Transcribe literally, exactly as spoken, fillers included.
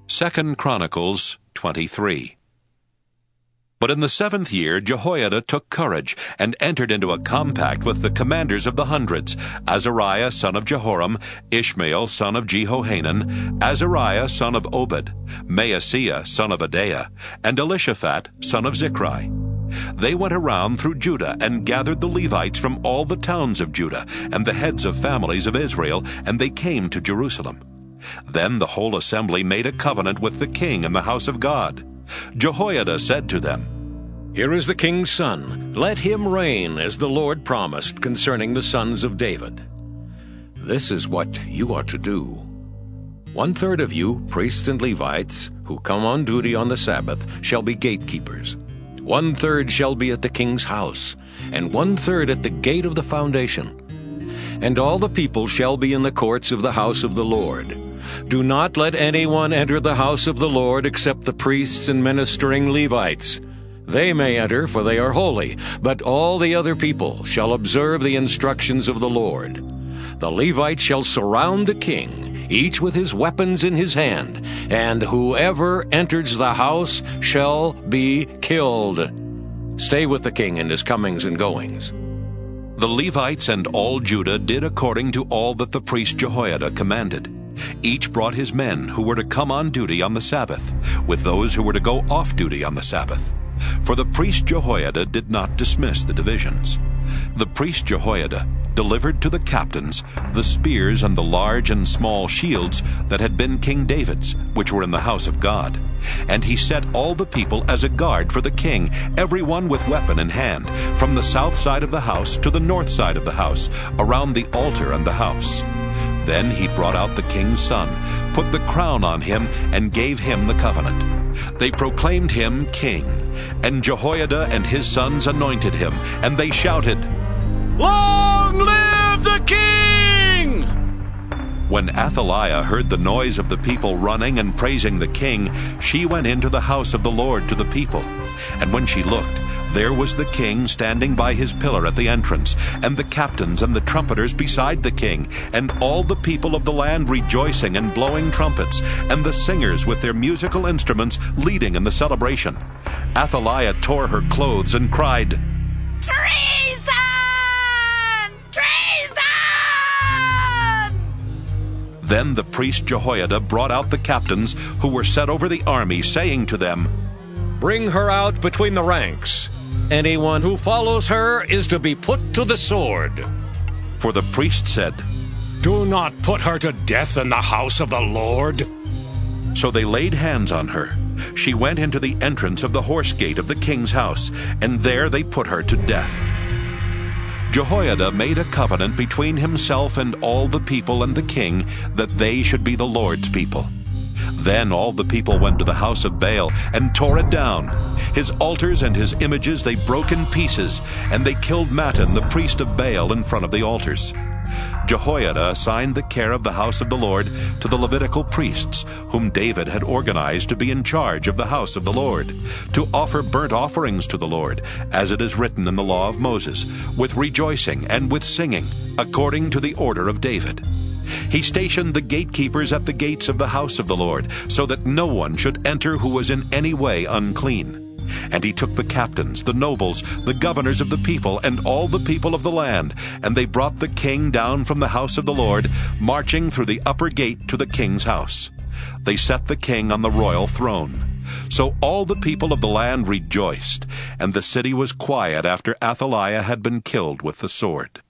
Second Chronicles twenty-three. But in the seventh year Jehoiada took courage, and entered into a compact with the commanders of the hundreds, Azariah son of Jehoram, Ishmael son of Jehohanan, Azariah son of Obed, Maaseiah son of Adaiah, and Elishaphat son of Zichri. They went around through Judah, and gathered the Levites from all the towns of Judah, and the heads of families of Israel, and they came to Jerusalem. Then the whole assembly made a covenant with the king in the house of God. Jehoiada said to them, "Here is the king's son. Let him reign as the Lord promised concerning the sons of David. This is what you are to do. One-third of you, priests and Levites, who come on duty on the Sabbath, shall be gatekeepers. One-third shall be at the king's house, and one-third at the gate of the foundation. And all the people shall be in the courts of the house of the Lord. Do not let anyone enter the house of the Lord except the priests and ministering Levites. They may enter, for they are holy, but all the other people shall observe the instructions of the Lord. The Levites shall surround the king, each with his weapons in his hand, and whoever enters the house shall be killed. Stay with the king in his comings and goings." The Levites and all Judah did according to all that the priest Jehoiada commanded. Each brought his men who were to come on duty on the Sabbath, with those who were to go off duty on the Sabbath. For the priest Jehoiada did not dismiss the divisions. The priest Jehoiada delivered to the captains the spears and the large and small shields that had been King David's, which were in the house of God. And he set all the people as a guard for the king, every one with weapon in hand, from the south side of the house to the north side of the house, around the altar and the house. Then he brought out the king's son, put the crown on him, and gave him the covenant. They proclaimed him king, and Jehoiada and his sons anointed him, and they shouted, "Long live the king!" When Athaliah heard the noise of the people running and praising the king, she went into the house of the Lord to the people. And when she looked, there was the king standing by his pillar at the entrance, and the captains and the trumpeters beside the king, and all the people of the land rejoicing and blowing trumpets, and the singers with their musical instruments leading in the celebration. Athaliah tore her clothes and cried, "Treason! Treason!" Then the priest Jehoiada brought out the captains who were set over the army, saying to them, "Bring her out between the ranks. Anyone who follows her is to be put to the sword." For the priest said, "Do not put her to death in the house of the Lord." So they laid hands on her. She went into the entrance of the horse gate of the king's house, and there they put her to death. Jehoiada made a covenant between himself and all the people and the king, that they should be the Lord's people. Then all the people went to the house of Baal and tore it down. His altars and his images they broke in pieces, and they killed Mattan the priest of Baal in front of the altars. Jehoiada assigned the care of the house of the Lord to the Levitical priests, whom David had organized to be in charge of the house of the Lord, to offer burnt offerings to the Lord, as it is written in the law of Moses, with rejoicing and with singing, according to the order of David. He stationed the gatekeepers at the gates of the house of the Lord, so that no one should enter who was in any way unclean. And he took the captains, the nobles, the governors of the people, and all the people of the land, and they brought the king down from the house of the Lord, marching through the upper gate to the king's house. They set the king on the royal throne. So all the people of the land rejoiced, and the city was quiet after Athaliah had been killed with the sword.